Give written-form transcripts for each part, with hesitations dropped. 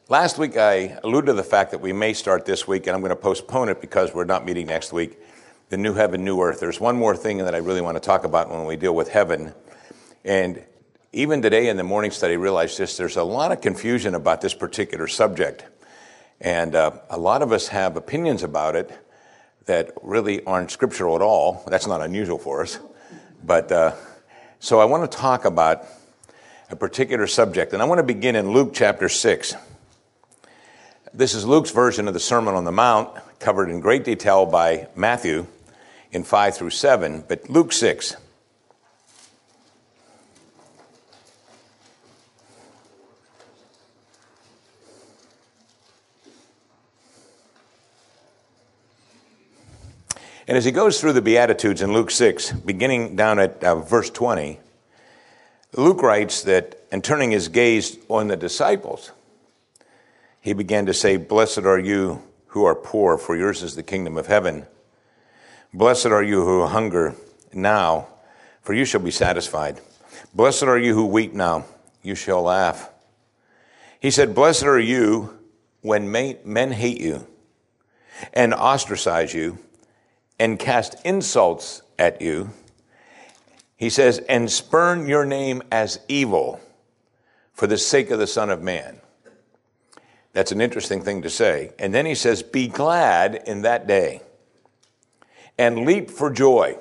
Last week I alluded to the fact that we may start this week, and I'm going to postpone it because we're not meeting next week, the new heaven, new earth. There's one more thing that I really want to talk about when we deal with heaven. And even today in the morning study, I realized there's a lot of confusion about this particular subject. And a lot of us have opinions about it that really aren't scriptural at all. That's not unusual for us. But so I want to talk about a particular subject. And I want to begin in Luke chapter 6. This is Luke's version of the Sermon on the Mount, covered in great detail by Matthew in 5 through 7. But Luke 6. And as he goes through the Beatitudes in Luke 6, beginning down at verse 20, Luke writes that, and turning his gaze on the disciples, he began to say, "Blessed are you who are poor, for yours is the kingdom of heaven. Blessed are you who hunger now, for you shall be satisfied. Blessed are you who weep now, you shall laugh." He said, "Blessed are you when men hate you and ostracize you and cast insults at you." He says, "and spurn your name as evil for the sake of the Son of Man." That's an interesting thing to say. And then he says, "Be glad in that day and leap for joy.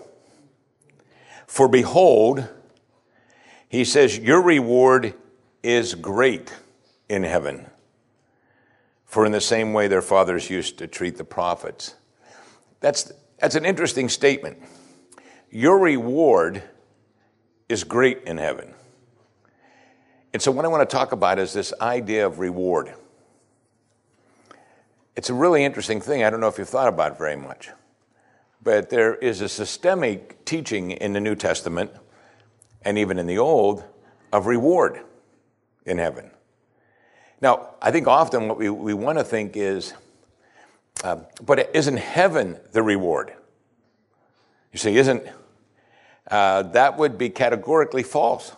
For behold," he says, "your reward is great in heaven. For in the same way their fathers used to treat the prophets." That's an interesting statement. Your reward is great in heaven. And so what I want to talk about is this idea of reward. It's a really interesting thing. I don't know if you've thought about it very much. But there is a systemic teaching in the New Testament, and even in the Old, of reward in heaven. Now, I think often what we want to think is, but isn't heaven the reward? You see, that would be categorically false.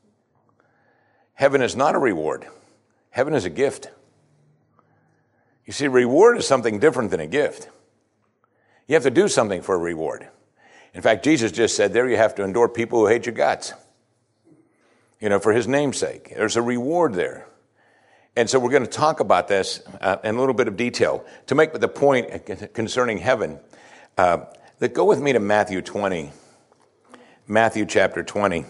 Heaven is not a reward. Heaven is a gift. You see, reward is something different than a gift. You have to do something for a reward. In fact, Jesus just said there you have to endure people who hate your guts. For his name's sake. There's a reward there. And so we're going to talk about this in a little bit of detail. To make the point concerning heaven, go with me to Matthew 20. Matthew chapter 20.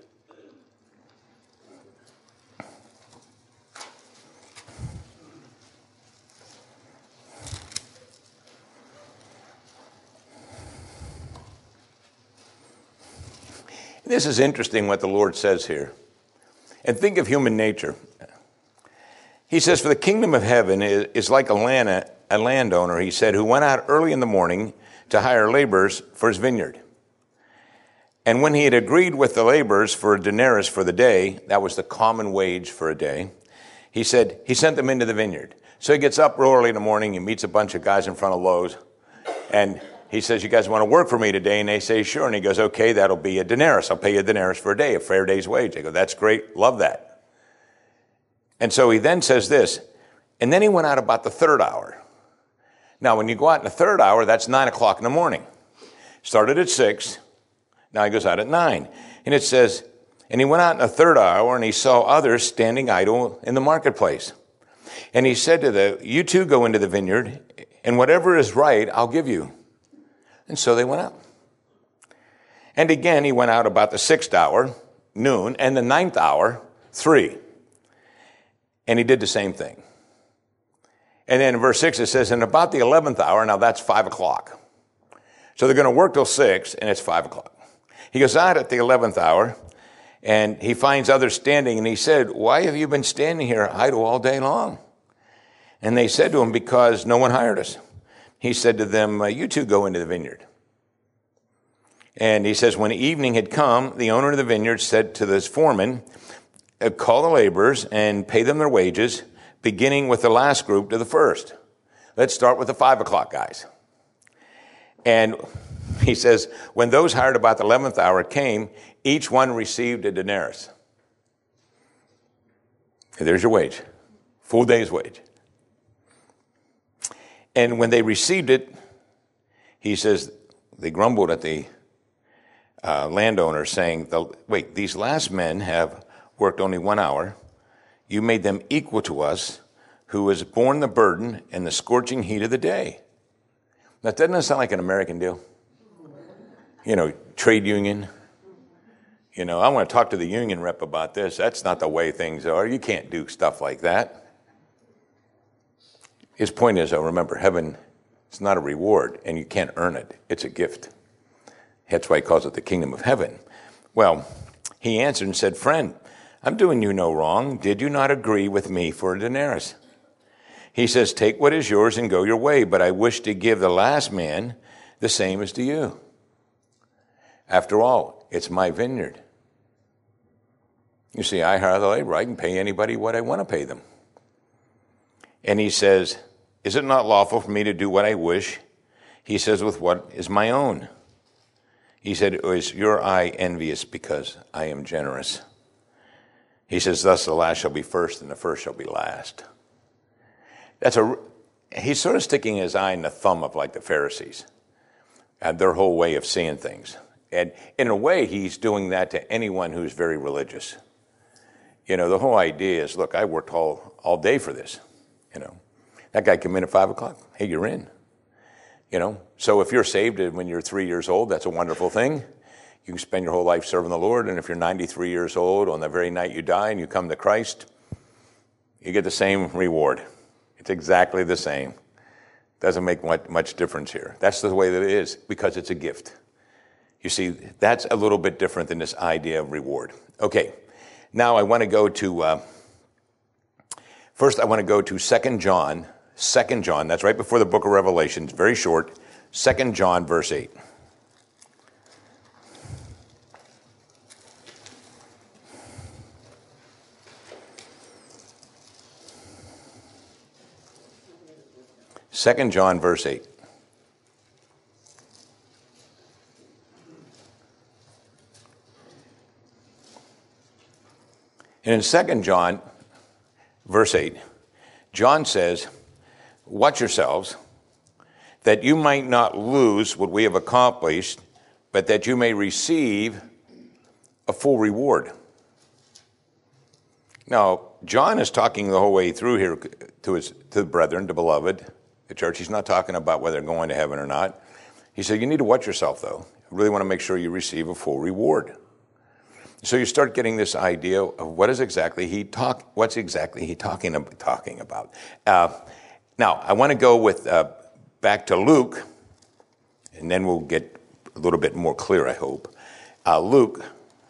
This is interesting what the Lord says here. And think of human nature. He says, "For the kingdom of heaven is like a landowner," he said, "who went out early in the morning to hire laborers for his vineyard. And when he had agreed with the laborers for a denarius for the day," that was the common wage for a day, he said, he sent them into the vineyard. So he gets up real early in the morning, he meets a bunch of guys in front of Lowe's, and he says, "You guys want to work for me today?" And they say, "Sure." And he goes, "Okay, that'll be a denarius. I'll pay you a denarius for a day, a fair day's wage." They go, "That's great. Love that." And so he then says this, "And then he went out about the third hour." Now, when you go out in the third hour, that's 9 o'clock in the morning. Started at 6. Now he goes out at 9. And it says, "And he went out in the third hour, and he saw others standing idle in the marketplace. And he said to them, 'You too go into the vineyard, and whatever is right, I'll give you.' And so they went out. And again, he went out about the 6th hour, noon, and the 9th hour, 3. And he did the same thing. And then in verse 6 it says, "And about the 11th hour," now that's 5 o'clock. So they're going to work till 6, and it's 5 o'clock. He goes out at the 11th hour, and he finds others standing, and he said, "Why have you been standing here idle all day long?" And they said to him, "Because no one hired us." He said to them, "You too go into the vineyard." And he says, when evening had come, the owner of the vineyard said to this foreman, "Call the laborers and pay them their wages, beginning with the last group to the first." Let's start with the 5 o'clock guys. And he says, when those hired about the 11th hour came, each one received a denarius. There's your wage Full day's wage. And when they received it, he says, they grumbled at the landowner, saying, wait, these last men have worked only 1 hour. You made them equal to us, who has borne the burden and the scorching heat of the day. Now, doesn't that sound like an American deal? Trade union. I want to talk to the union rep about this. That's not the way things are. You can't do stuff like that. His point is, remember, heaven is not a reward, and you can't earn it. It's a gift. That's why he calls it the kingdom of heaven. Well, he answered and said, friend, I'm doing you no wrong. Did you not agree with me for a denarius? He says, take what is yours and go your way, but I wish to give the last man the same as to you. After all, it's my vineyard. You see, I hire the labor. I can pay anybody what I want to pay them. And he says, is it not lawful for me to do what I wish? He says, with what is my own? He said, is your eye envious because I am generous? He says, thus the last shall be first and the first shall be last. He's sort of sticking his eye in the thumb of like the Pharisees and their whole way of seeing things. And in a way, he's doing that to anyone who's very religious. The whole idea is, look, I worked all day for this. That guy came in at 5 o'clock. Hey, you're in. So if you're saved when you're 3 years old, that's a wonderful thing. You can spend your whole life serving the Lord. And if you're 93 years old, on the very night you die and you come to Christ, you get the same reward. It's exactly the same. Doesn't make much difference here. That's the way that it is, because it's a gift. You see, that's a little bit different than this idea of reward. Okay, now I want to go to, first I want to go to 2 John. 2 John, that's right before the book of Revelation. It's very short. 2 John, verse 8. Second John, verse 8. And in 2 John, verse 8, John says, watch yourselves, that you might not lose what we have accomplished, but that you may receive a full reward. Now, John is talking the whole way through here to the brethren, the beloved, the church. He's not talking about whether they're going to heaven or not. He said, you need to watch yourself, though. You really want to make sure you receive a full reward. So you start getting this idea of what's exactly he talking about. Now, I want to go back to Luke, and then we'll get a little bit more clear, I hope. Luke,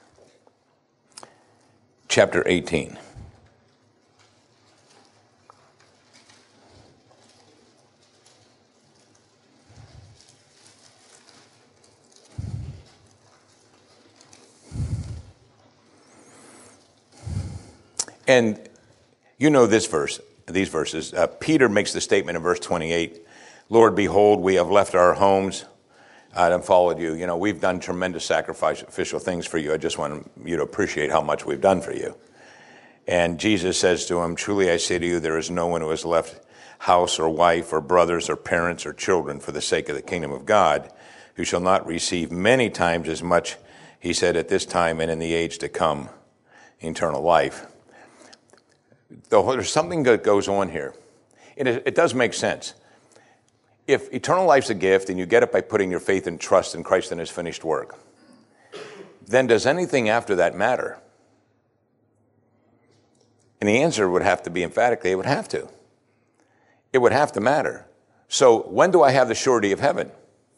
chapter 18. And you know these verses. Peter makes the statement in verse 28, Lord, behold, we have left our homes and followed you. We've done tremendous sacrificial things for you. I just want you to appreciate how much we've done for you. And Jesus says to him, truly I say to you, there is no one who has left house or wife or brothers or parents or children for the sake of the kingdom of God, who shall not receive many times as much, he said, at this time and in the age to come, eternal life. There's something that goes on here. It does make sense. If eternal life's a gift and you get it by putting your faith and trust in Christ and his finished work, then does anything after that matter? And the answer would have to be emphatically, it would have to. It would have to matter. So when do I have the surety of heaven?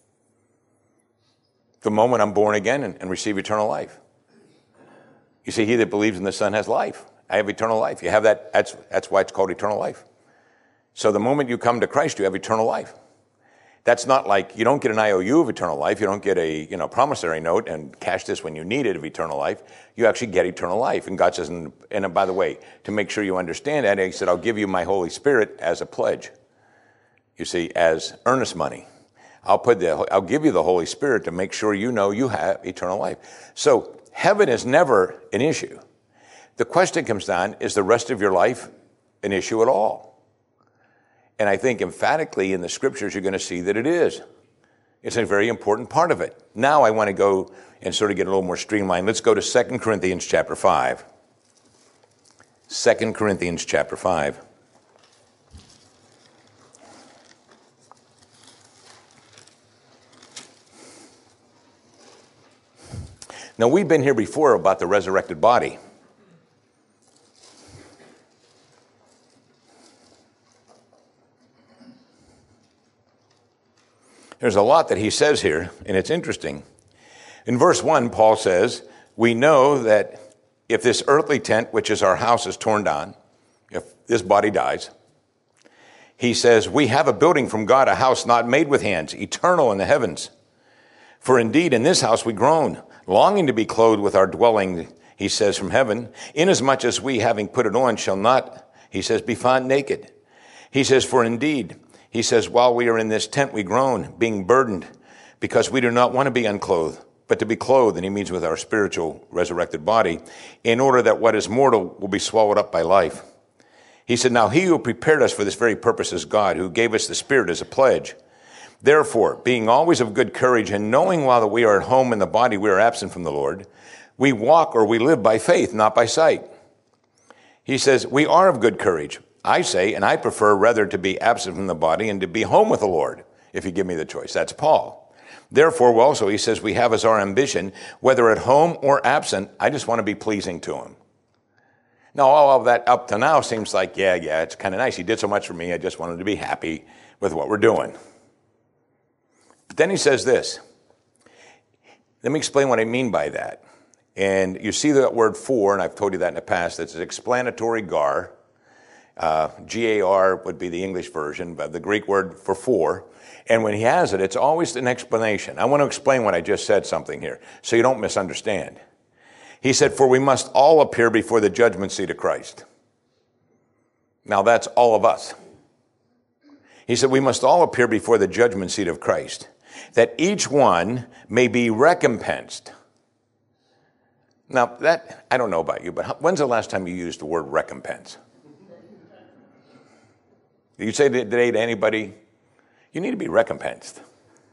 The moment I'm born again and receive eternal life. You see, he that believes in the Son has life. I have eternal life. You have that. That's why it's called eternal life. So the moment you come to Christ, you have eternal life. That's not like you don't get an IOU of eternal life. You don't get a promissory note and cash this when you need it of eternal life. You actually get eternal life. And God says, and by the way, to make sure you understand that, he said, I'll give you my Holy Spirit as a pledge. You see, as earnest money. I'll give you the Holy Spirit to make sure you know you have eternal life. So heaven is never an issue. The question comes down, is the rest of your life an issue at all. And I think emphatically in the scriptures you're going to see that it is. It's a very important part of it. Now I want to go and sort of get a little more streamlined. Let's go to 2 Corinthians chapter 5. 2 Corinthians chapter 5. Now, we've been here before about the resurrected body. There's a lot that he says here, and it's interesting. In verse 1, Paul says, we know that if this earthly tent, which is our house, is torn down, if this body dies, he says, we have a building from God, a house not made with hands, eternal in the heavens. For indeed, in this house we groan, longing to be clothed with our dwelling, he says, from heaven, inasmuch as we, having put it on, shall not, he says, be found naked. He says, for indeed, he says, while we are in this tent we groan, being burdened, because we do not want to be unclothed, but to be clothed, and he means with our spiritual resurrected body, in order that what is mortal will be swallowed up by life. He said, now he who prepared us for this very purpose is God, who gave us the Spirit as a pledge. Therefore, being always of good courage, and knowing while that we are at home in the body, we are absent from the Lord, we walk or we live by faith, not by sight. He says, we are of good courage. I say, and I prefer rather to be absent from the body and to be home with the Lord, if you give me the choice. That's Paul. Therefore, also, he says, we have as our ambition, whether at home or absent, I just want to be pleasing to him. Now, all of that up to now seems like, yeah, it's kind of nice. He did so much for me. I just wanted to be happy with what we're doing. But then he says this. Let me explain what I mean by that. And you see that word for, and I've told you that in the past, it's an explanatory gar. G-A-R would be the English version, but the Greek word for. And when he has it, it's always an explanation. I want to explain what I just said something here, so you don't misunderstand. He said, for we must all appear before the judgment seat of Christ. Now that's all of us. He said, we must all appear before the judgment seat of Christ, that each one may be recompensed. Now that, I don't know about you, but when's the last time you used the word recompense? Did you say today to anybody, you need to be recompensed?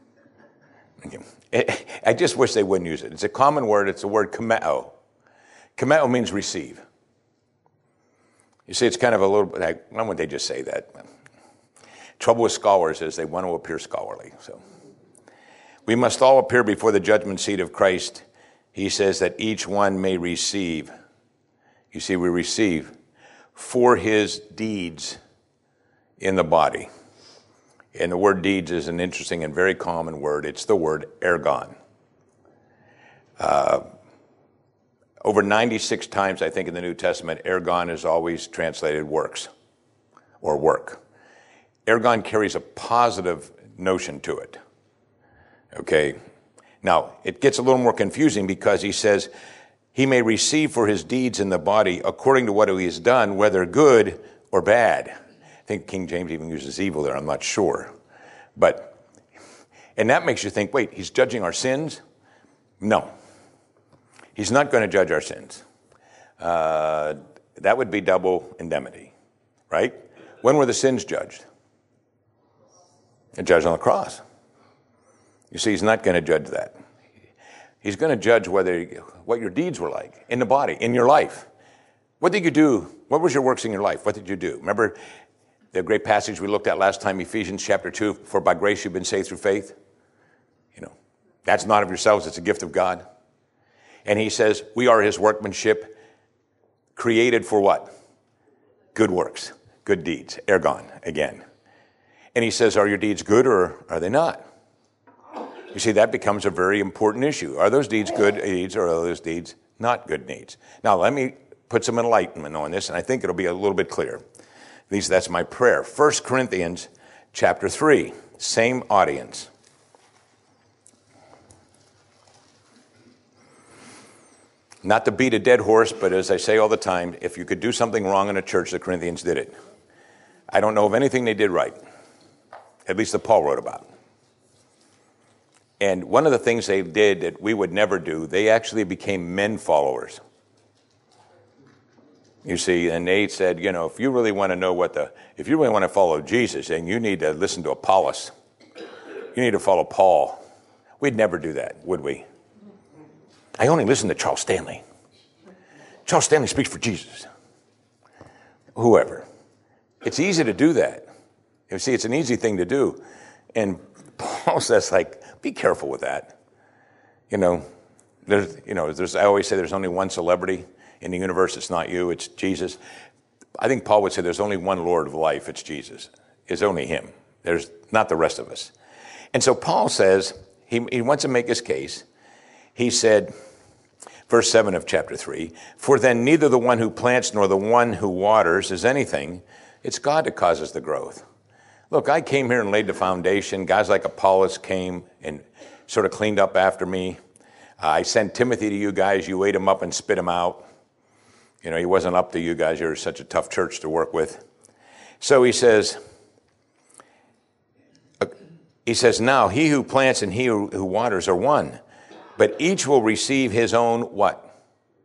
I just wish they wouldn't use it. It's a common word. It's the word kameo. Kameo means receive. You see, it's kind of a little bit like, why wouldn't they just say that? Trouble with scholars is they want to appear scholarly. So we must all appear before the judgment seat of Christ. He says that each one may receive. You see, we receive for his deeds in the body. And the word deeds is an interesting and very common word. It's the word ergon. Over 96 times, I think, in the New Testament, ergon is always translated works or work. Ergon carries a positive notion to it. Okay? Now, it gets a little more confusing because he says, he may receive for his deeds in the body according to what he has done, whether good or bad. I think King James even uses evil there, I'm not sure. And that makes you think, wait, he's judging our sins? No. He's not going to judge our sins. That would be double indemnity, right? When were the sins judged? Judged on the cross. You see, he's not going to judge that. He's going to judge what your deeds were like in the body, in your life. What did you do? What was your works in your life? What did you do? Remember the great passage we looked at last time, Ephesians chapter 2, for by grace you've been saved through faith. That's not of yourselves, it's a gift of God. And he says, we are his workmanship, created for what? Good works, good deeds, ergon, again. And he says, are your deeds good or are they not? You see, that becomes a very important issue. Are those deeds good deeds or are those deeds not good deeds? Now, let me put some enlightenment on this, and I think it'll be a little bit clear. At least that's my prayer. 1 Corinthians chapter 3, same audience. Not to beat a dead horse, but as I say all the time, if you could do something wrong in a church, the Corinthians did it. I don't know of anything they did right, at least that Paul wrote about. And one of the things they did that we would never do, they actually became men followers. You see, and they said, if you really want to know if you really want to follow Jesus, then you need to listen to Apollos. You need to follow Paul. We'd never do that, would we? I only listen to Charles Stanley. Charles Stanley speaks for Jesus. Whoever. It's easy to do that. You see, it's an easy thing to do. And Paul says, be careful with that. I always say there's only one celebrity in the universe. It's not you, it's Jesus. I think Paul would say there's only one Lord of life. It's Jesus. It's only him. There's not the rest of us. And so Paul says, he wants to make his case. He said, verse 7 of chapter 3, for then neither the one who plants nor the one who waters is anything. It's God that causes the growth. Look, I came here and laid the foundation. Guys like Apollos came and sort of cleaned up after me. I sent Timothy to you guys. You ate him up and spit him out. He wasn't up to you guys. You're such a tough church to work with. So he says, now he who plants and he who waters are one, but each will receive his own what?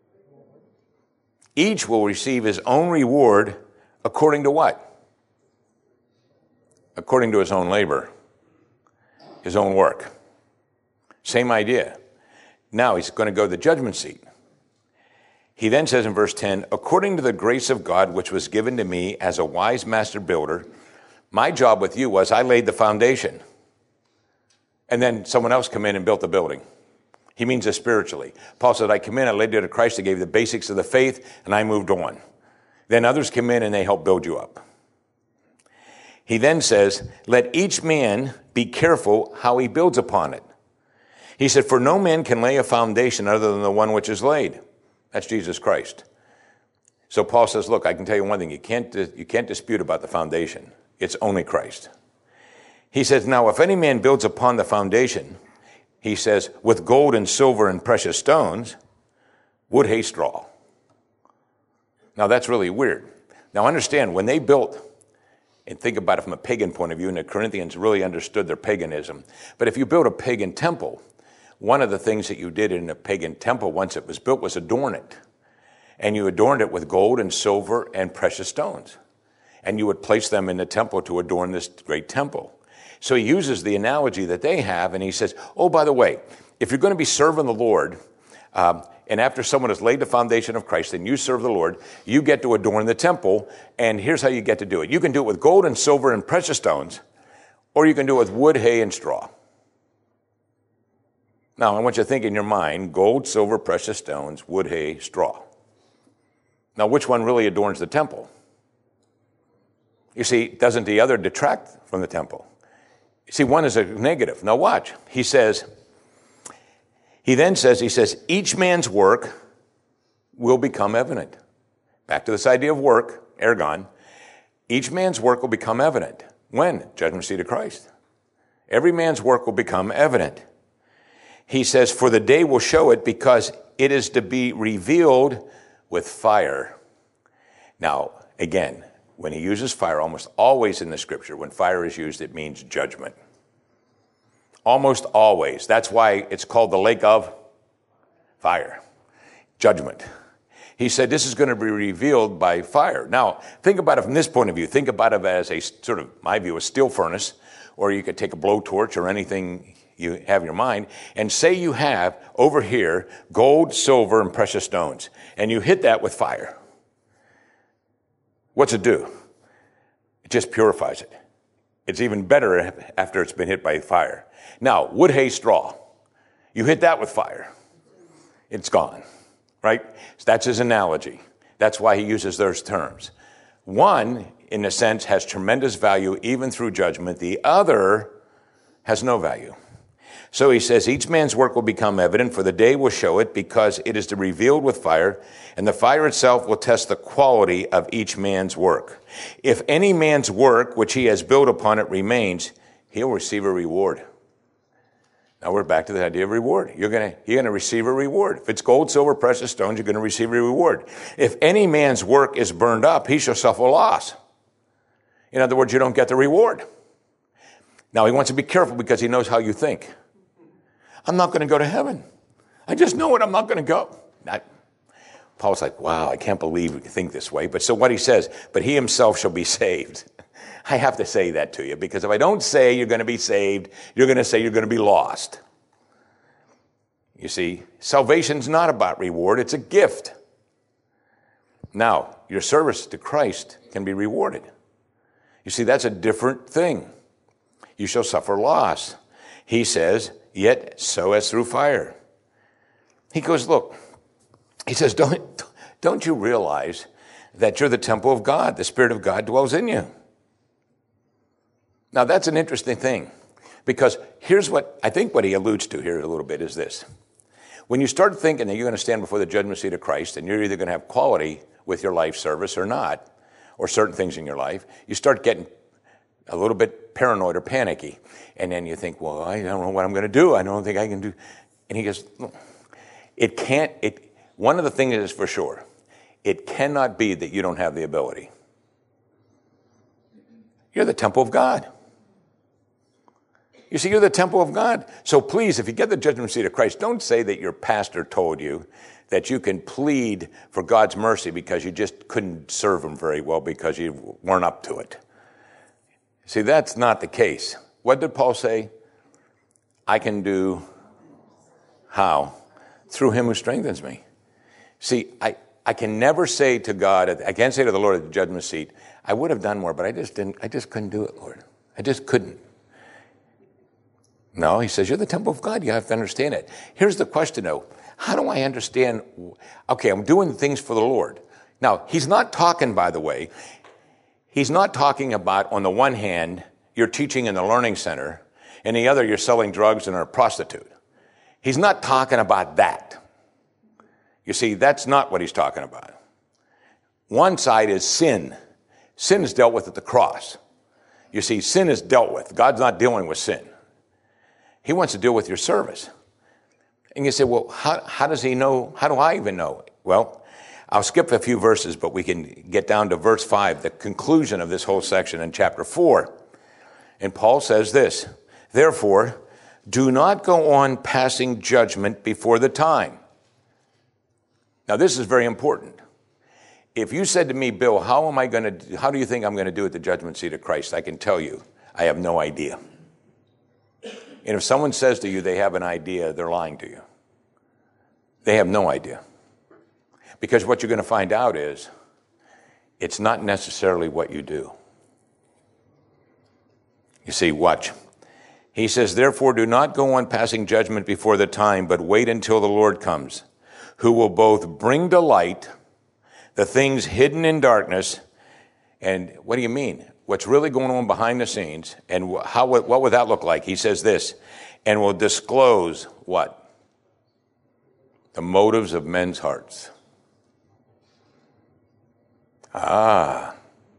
Each will receive his own reward according to what? According to his own labor, his own work. Same idea. Now he's going to go to the judgment seat. He then says in verse 10, according to the grace of God which was given to me as a wise master builder, my job with you was I laid the foundation. And then someone else come in and built the building. He means it spiritually. Paul said, I come in, I laid it to Christ, I gave the basics of the faith, and I moved on. Then others come in and they help build you up. He then says, let each man be careful how he builds upon it. He said, for no man can lay a foundation other than the one which is laid. That's Jesus Christ. So Paul says, look, I can tell you one thing. You can't dispute about the foundation. It's only Christ. He says, now if any man builds upon the foundation, he says, with gold and silver and precious stones, wood, hay, straw. Now that's really weird. Now understand, when they built, and think about it from a pagan point of view, and the Corinthians really understood their paganism. But if you build a pagan temple, one of the things that you did in a pagan temple once it was built was adorn it. And you adorned it with gold and silver and precious stones. And you would place them in the temple to adorn this great temple. So he uses the analogy that they have, and he says, oh, by the way, if you're going to be serving the Lord, and after someone has laid the foundation of Christ and you serve the Lord, you get to adorn the temple, and here's how you get to do it. You can do it with gold and silver and precious stones, or you can do it with wood, hay, and straw. Now, I want you to think in your mind, gold, silver, precious stones, wood, hay, straw. Now, which one really adorns the temple? You see, doesn't the other detract from the temple? You see, one is a negative. Now watch. He says, each man's work will become evident. Back to this idea of work, ergon. Each man's work will become evident. When? Judgment seat of Christ. Every man's work will become evident. He says, for the day will show it because it is to be revealed with fire. Now, again, when he uses fire, almost always in the scripture, when fire is used, it means judgment. Almost always. That's why it's called the lake of fire. Judgment. He said this is going to be revealed by fire. Now, think about it from this point of view. Think about it as a sort of, my view, a steel furnace, or you could take a blowtorch or anything you have in your mind, and say you have over here gold, silver, and precious stones, and you hit that with fire. What's it do? It just purifies it. It's even better after it's been hit by fire. Now, wood, hay, straw. You hit that with fire. It's gone, right? So that's his analogy. That's why he uses those terms. One, in a sense, has tremendous value even through judgment. The other has no value. So he says, each man's work will become evident, for the day will show it, because it is revealed with fire, and the fire itself will test the quality of each man's work. If any man's work which he has built upon it remains, he'll receive a reward. Now we're back to the idea of reward. You're going to receive a reward. If it's gold, silver, precious stones, you're going to receive a reward. If any man's work is burned up, he shall suffer loss. In other words, you don't get the reward. Now he wants to be careful because he knows how you think. I'm not going to go to heaven. I just know it. I'm not going to go. Paul's like, wow, I can't believe we think this way. But so what he says, but he himself shall be saved. I have to say that to you, because if I don't say you're going to be saved, you're going to say you're going to be lost. You see, salvation's not about reward, it's a gift. Now, your service to Christ can be rewarded. You see, that's a different thing. You shall suffer loss. He says, yet so as through fire. He goes, look, he says, don't you realize that you're the temple of God? The Spirit of God dwells in you. Now, that's an interesting thing, because here's what I think what he alludes to here a little bit is this. When you start thinking that you're going to stand before the judgment seat of Christ and you're either going to have quality with your life service or not, or certain things in your life, you start getting a little bit paranoid or panicky. And then you think, well, I don't know what I'm going to do. I don't think I can do. And he goes, one of the things is for sure, it cannot be that you don't have the ability. You're the temple of God. You see, you're the temple of God. So please, if you get the judgment seat of Christ, don't say that your pastor told you that you can plead for God's mercy because you just couldn't serve him very well because you weren't up to it. See, that's not the case. What did Paul say? I can do how? Through him who strengthens me. See, I can never say to God, I can't say to the Lord at the judgment seat, I would have done more, but I just couldn't do it, Lord. I just couldn't. No, he says, you're the temple of God. You have to understand it. Here's the question, though. How do I understand? Okay, I'm doing things for the Lord. Now, he's not talking, by the way, he's not talking about, on the one hand, you're teaching in the learning center, and the other, you're selling drugs and are a prostitute. He's not talking about that. You see, that's not what he's talking about. One side is sin. Sin is dealt with at the cross. You see, sin is dealt with. God's not dealing with sin. He wants to deal with your service. And you say, well, how does he know? How do I even know? Well, I'll skip a few verses, but we can get down to verse 5, the conclusion of this whole section in chapter 4. And Paul says this, therefore, do not go on passing judgment before the time. Now, this is very important. If you said to me, Bill, how do you think I'm going to do at the judgment seat of Christ? I can tell you, I have no idea. And if someone says to you they have an idea, they're lying to you. They have no idea. Because what you're going to find out is, it's not necessarily what you do. You see, watch. He says, therefore, do not go on passing judgment before the time, but wait until the Lord comes, who will both bring to light the things hidden in darkness. And what do you mean? What's really going on behind the scenes, and what would that look like? He says this, and will disclose what? The motives of men's hearts. So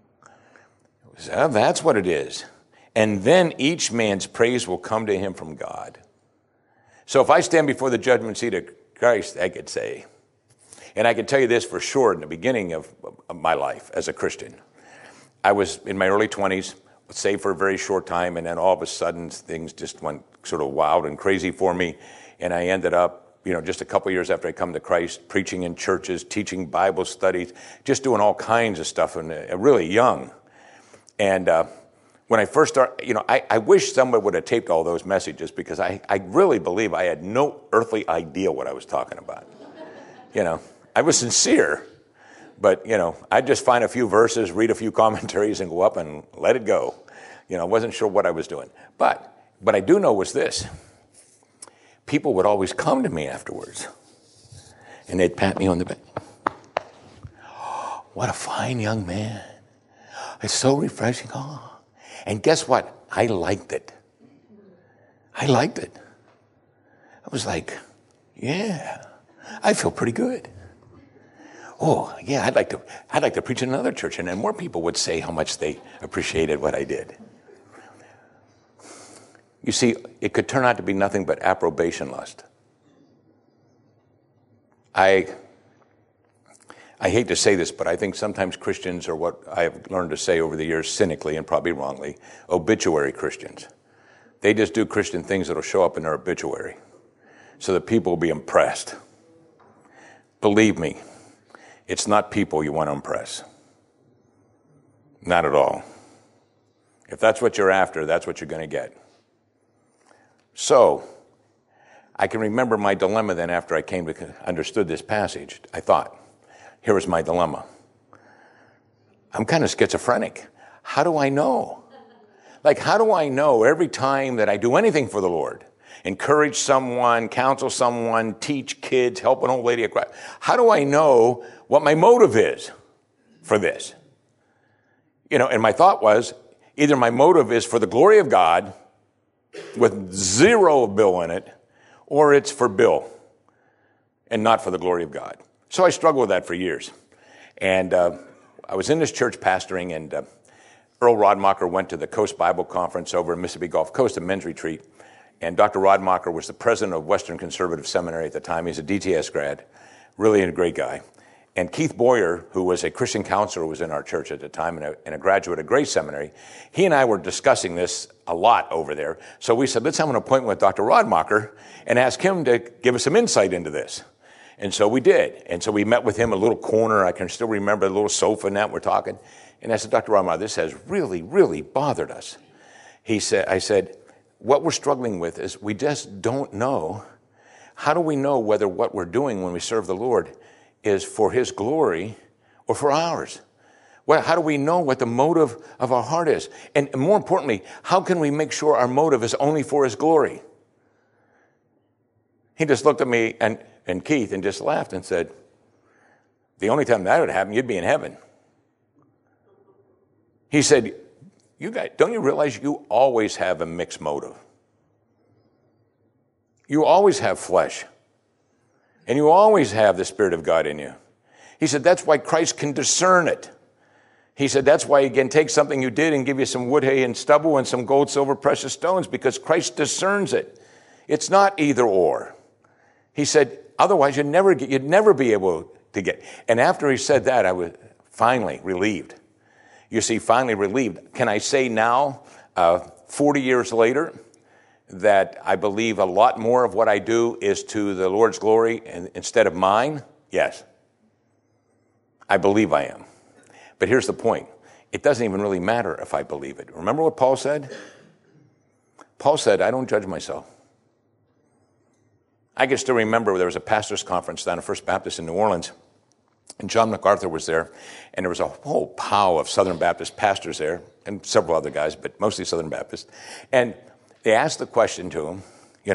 that's what it is. And then each man's praise will come to him from God. So if I stand before the judgment seat of Christ, I could say, and I can tell you this for sure in the beginning of my life as a Christian, I was in my early 20s, saved for a very short time, and then all of a sudden things just went sort of wild and crazy for me, and I ended up, just a couple years after I come to Christ, preaching in churches, teaching Bible studies, just doing all kinds of stuff, and really young. And when I first started, I wish someone would have taped all those messages, because I really believe I had no earthly idea what I was talking about. I was sincere. But, I'd just find a few verses, read a few commentaries, and go up and let it go. I wasn't sure what I was doing. But what I do know was this. People would always come to me afterwards, and they'd pat me on the back. Oh, what a fine young man. It's so refreshing. Oh. And guess what? I liked it. I was like, yeah, I feel pretty good. Oh, yeah, I'd like to preach in another church. And then more people would say how much they appreciated what I did. You see, it could turn out to be nothing but approbation lust. I hate to say this, but I think sometimes Christians are what I have learned to say over the years, cynically and probably wrongly, obituary Christians. They just do Christian things that will show up in their obituary so that people will be impressed. Believe me, It's not people you want to impress. Not at all. If that's what you're after, that's what you're going to get. So, I can remember my dilemma then after I came to understood this passage. I thought, here was my dilemma. I'm kind of schizophrenic. How do I know? Like, how do I know every time that I do anything for the Lord, encourage someone, counsel someone, teach kids, help an old lady across, how do I know what my motive is for this? And my thought was, either my motive is for the glory of God with zero Bill in it, or it's for Bill and not for the glory of God. So I struggled with that for years. And I was in this church pastoring, and Earl Rodmacher went to the Coast Bible Conference over in Mississippi Gulf Coast, a men's retreat. And Dr. Rodmacher was the president of Western Conservative Seminary at the time. He's a DTS grad, really a great guy. And Keith Boyer, who was a Christian counselor, was in our church at the time and a graduate of Grace Seminary. He and I were discussing this a lot over there. So we said, let's have an appointment with Dr. Rodmacher and ask him to give us some insight into this. And so we did. And so we met with him in a little corner. I can still remember the little sofa and that we're talking. And I said, Dr. Rodmacher, this has really, really bothered us. I said, what we're struggling with is we just don't know. How do we know whether what we're doing when we serve the Lord is for his glory or for ours? Well, how do we know what the motive of our heart is? And more importantly, how can we make sure our motive is only for his glory? He just looked at me and Keith and just laughed and said, the only time that would happen, you'd be in heaven. He said, you guys, don't you realize you always have a mixed motive? You always have flesh. And you always have the Spirit of God in you. He said, that's why Christ can discern it. He said, that's why he can take something you did and give you some wood, hay, and stubble and some gold, silver, precious stones, because Christ discerns it. It's not either or. He said, otherwise you'd never be able to get. And after he said that, I was finally relieved. You see, finally relieved. Can I say now, 40 years later, that I believe a lot more of what I do is to the Lord's glory instead of mine? Yes. I believe I am. But here's the point. It doesn't even really matter if I believe it. Remember what Paul said? Paul said, I don't judge myself. I can still remember there was a pastor's conference down at First Baptist in New Orleans, and John MacArthur was there, and there was a whole pile of Southern Baptist pastors there, and several other guys, but mostly Southern Baptist. And they asked the question to him,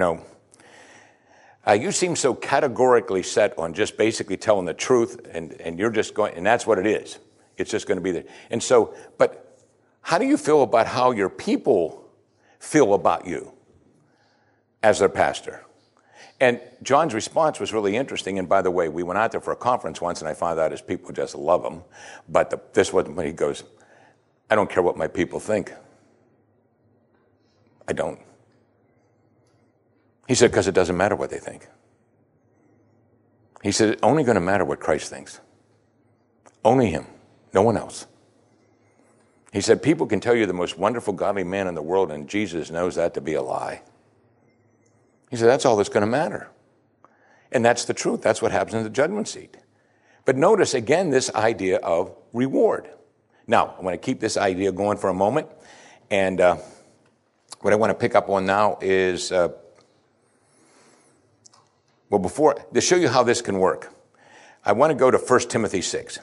you seem so categorically set on just basically telling the truth, and you're just going, and that's what it is. It's just going to be there. And so, but how do you feel about how your people feel about you as their pastor? And John's response was really interesting. And by the way, we went out there for a conference once, and I found out his people just love him. But this wasn't when he goes, I don't care what my people think. I don't. He said, because it doesn't matter what they think. He said, it's only going to matter what Christ thinks. Only him, no one else. He said, people can tell you the most wonderful, godly man in the world, and Jesus knows that to be a lie. He said, that's all that's going to matter. And that's the truth. That's what happens in the judgment seat. But notice, again, this idea of reward. Now, I want to keep this idea going for a moment. And what I want to pick up on now is, to show you how this can work, I want to go to 1 Timothy 6.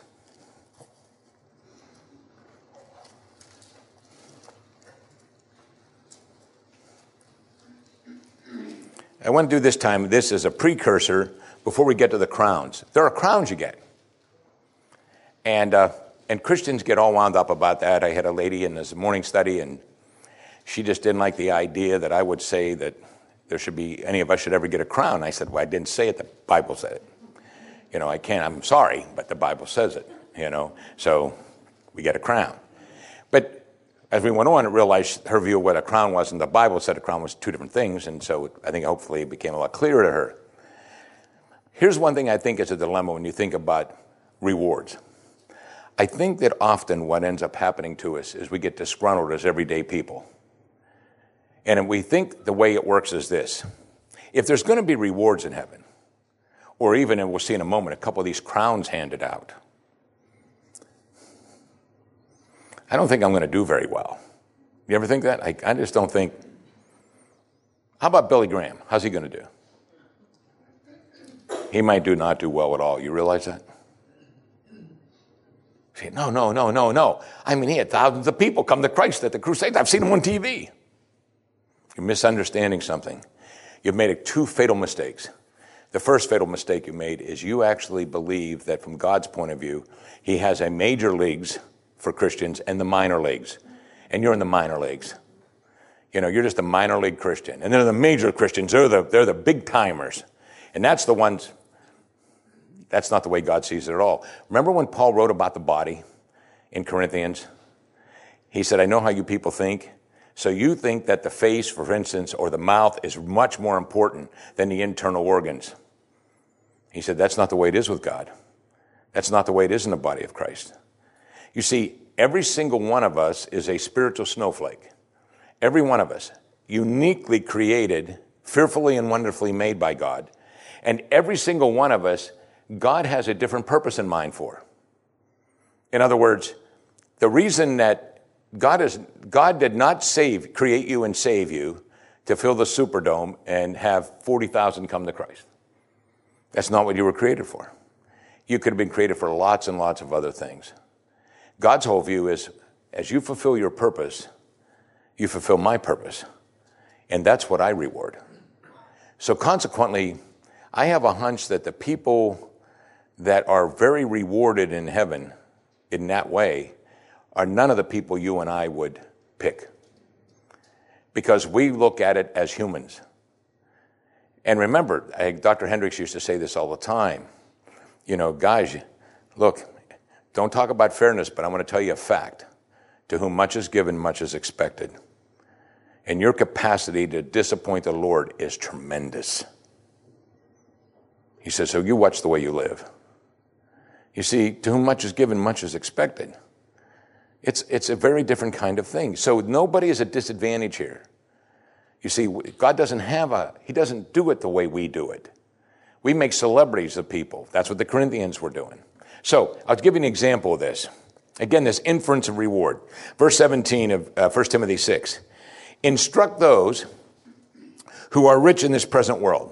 I want to do this time, this is a precursor before we get to the crowns. There are crowns you get. And Christians get all wound up about that. I had a lady in this morning study, and she just didn't like the idea that I would say that there should be, any of us should ever get a crown. I said, well, I didn't say it, the Bible said it. I can't, I'm sorry, but the Bible says it, so we get a crown. But as we went on, I realized her view of what a crown was, and the Bible said a crown was two different things, and so I think hopefully it became a lot clearer to her. Here's one thing I think is a dilemma when you think about rewards. I think that often what ends up happening to us is we get disgruntled as everyday people. And we think the way it works is this. If there's going to be rewards in heaven, Or even, and we'll see in a moment, a couple of these crowns handed out. I don't think I'm going to do very well. You ever think that? I just don't think. How about Billy Graham? How's he going to do? He might not do well at all. You realize that? Say, no. I mean, he had thousands of people come to Christ at the Crusades. I've seen him on TV. You're misunderstanding something. You've made two fatal mistakes. The first fatal mistake you made is you actually believe that from God's point of view, he has a major leagues for Christians and the minor leagues. And you're in the minor leagues. You know, you're just a minor league Christian. And they're the major Christians. They're the big timers. And that's the ones, that's not the way God sees it at all. Remember when Paul wrote about the body in Corinthians? He said, I know how you people think. So you think that the face, for instance, or the mouth is much more important than the internal organs. He said, that's not the way it is with God. That's not the way it is in the body of Christ. You see, every single one of us is a spiritual snowflake. Every one of us, uniquely created, fearfully and wonderfully made by God. And every single one of us, God has a different purpose in mind for. In other words, the reason that God did not create you and save you to fill the Superdome and have 40,000 come to Christ. That's not what you were created for. You could have been created for lots and lots of other things. God's whole view is, as you fulfill your purpose, you fulfill my purpose. And that's what I reward. So consequently, I have a hunch that the people that are very rewarded in heaven in that way are none of the people you and I would pick. Because we look at it as humans. And remember, Dr. Hendricks used to say this all the time. You know, guys, look, don't talk about fairness, but I'm going to tell you a fact. To whom much is given, much is expected. And your capacity to disappoint the Lord is tremendous. He says, so you watch the way you live. You see, to whom much is given, much is expected. It's a very different kind of thing. So nobody is at disadvantage here. You see, God he doesn't do it the way we do it. We make celebrities of people. That's what the Corinthians were doing. So I'll give you an example of this. Again, this inference of reward. Verse 17 of 1 Timothy 6. Instruct those who are rich in this present world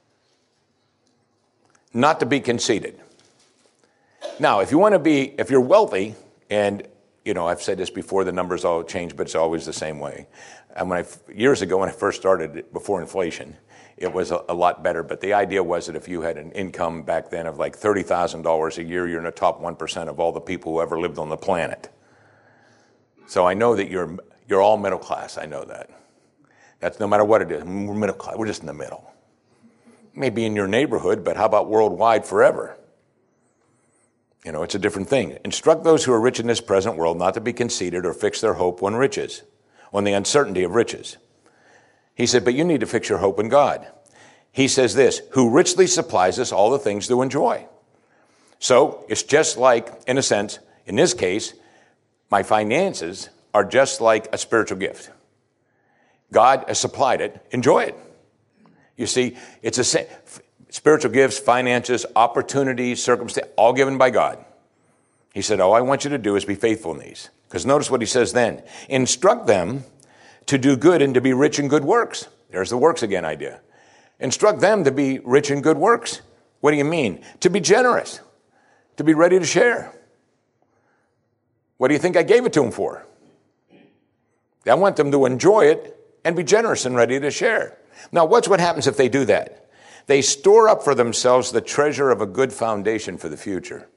not to be conceited. Now, if you're wealthy, and you know, I've said this before, the numbers all change, but it's always the same way. And years ago, when I first started, before inflation, it was a lot better. But the idea was that if you had an income back then of like $30,000 a year, you're in the top 1% of all the people who ever lived on the planet. So I know that you're all middle class. I know that. That's no matter what it is. We're middle class. We're just in the middle. Maybe in your neighborhood, but how about worldwide forever? You know, it's a different thing. Instruct those who are rich in this present world not to be conceited or fix their hope on riches, on the uncertainty of riches. He said, but you need to fix your hope in God. He says this, who richly supplies us all the things to enjoy. So it's just like, in a sense, in this case, my finances are just like a spiritual gift. God has supplied it. Enjoy it. You see, it's spiritual gifts, finances, opportunities, circumstances, all given by God. He said, all I want you to do is be faithful in these. Because notice what he says then. Instruct them to do good and to be rich in good works. There's the works again idea. Instruct them to be rich in good works. What do you mean? To be generous. To be ready to share. What do you think I gave it to them for? I want them to enjoy it and be generous and ready to share. Now, watch what happens if they do that. They store up for themselves the treasure of a good foundation for the future.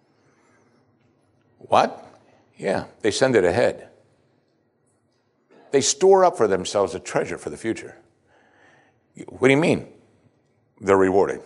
What? Yeah, they send it ahead. They store up for themselves a treasure for the future. What do you mean? They're rewarded.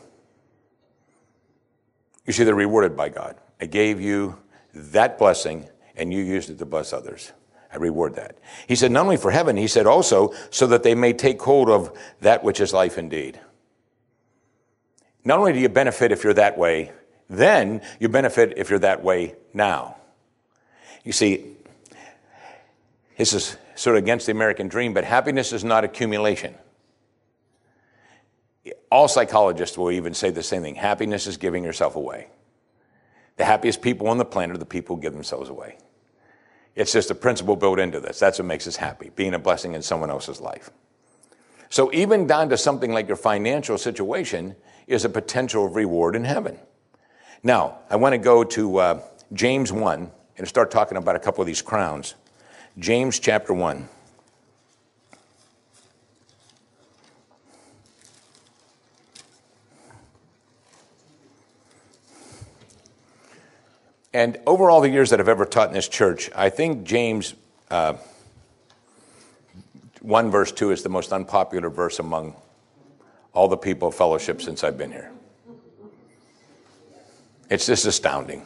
You see, they're rewarded by God. I gave you that blessing, and you used it to bless others. I reward that. He said, not only for heaven, he said also, so that they may take hold of that which is life indeed. Not only do you benefit if you're that way, then you benefit if you're that way now. You see, this is sort of against the American dream, but happiness is not accumulation. All psychologists will even say the same thing. Happiness is giving yourself away. The happiest people on the planet are the people who give themselves away. It's just a principle built into this. That's what makes us happy, being a blessing in someone else's life. So even down to something like your financial situation is a potential reward in heaven. Now, I want to go to James 1 and start talking about a couple of these crowns. James chapter 1. And over all the years that I've ever taught in this church, I think James 1 verse 2 is the most unpopular verse among all the people of fellowship since I've been here. It's just astounding.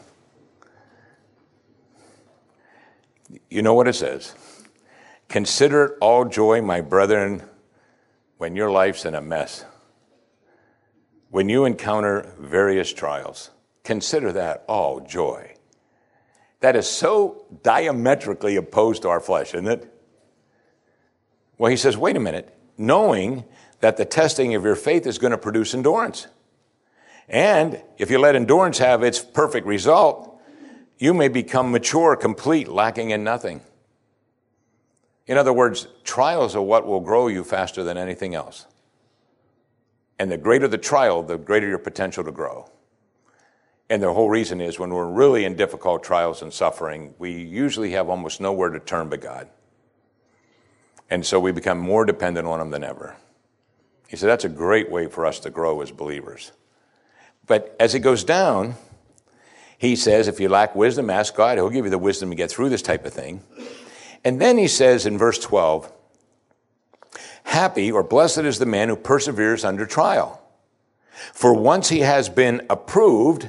You know what it says? Consider it all joy, my brethren, when your life's in a mess. When you encounter various trials, consider that all joy. That is so diametrically opposed to our flesh, isn't it? Well, he says, wait a minute, knowing that the testing of your faith is going to produce endurance. And if you let endurance have its perfect result, you may become mature, complete, lacking in nothing. In other words, trials are what will grow you faster than anything else. And the greater the trial, the greater your potential to grow. And the whole reason is when we're really in difficult trials and suffering, we usually have almost nowhere to turn but God. And so we become more dependent on him than ever. He said that's a great way for us to grow as believers. But as it goes down, he says, if you lack wisdom, ask God. He'll give you the wisdom to get through this type of thing. And then he says in verse 12, happy or blessed is the man who perseveres under trial. For once he has been approved.